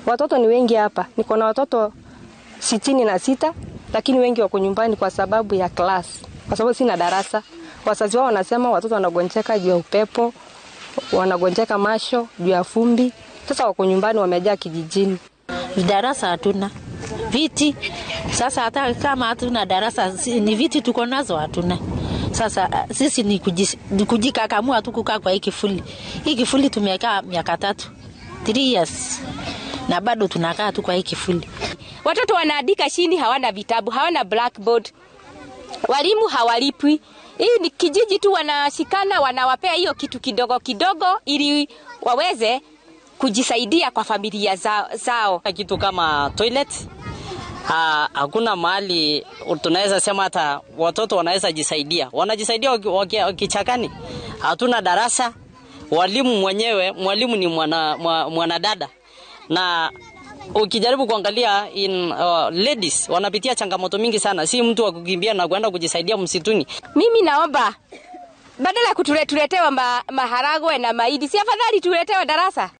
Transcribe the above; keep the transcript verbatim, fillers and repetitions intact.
Watoto ni wengi hapa. Niko na watoto sitini na sita, lakini wengi wako nyumbani kwa sababu ya class. Kwa sababu sina darasa. Wazazi wao wanasema watoto wanagonjeka juu ya upepo, wanagonjeka masho juu ya fumbi. Sasa wako nyumbani wamejaa kijijini. Darasa hatuna. Viti. Sasa hata kama hatuna darasa, ni viti tuko nazo hatuna. Sasa sisi ni kujikakamua tu kukaa kwa hii kifuli. Hii kifuli tumekaa miaka tatu. three years. Na bado tunakaa tu kwa hii kifuli. Watoto wanaandika chini, hawana vitabu, hawana blackboard. Walimu hawalipwi. Hii ni kijiji tu wanashikana, wanawapea hiyo kitu kidogo kidogo ili waweze kujisaidia kwa familia zao. Kitu kama toilet, ha, hakuna mahali tunaweza sema hata watoto wanaweza jisaidia. Wanajisaidia wakichakani. Hatuna darasa. Walimu mwenyewe, mwalimu ni mwana mwanadada. Na ukijaribu kuangalia in uh, ladies wanapitia changamoto mingi sana. Si mtu wa kukimbia na kwenda kujisaidia msituni. Mimi naomba badala kutuletewa ma, maharagwe na mahindi, si afadhali tuletewe darasa.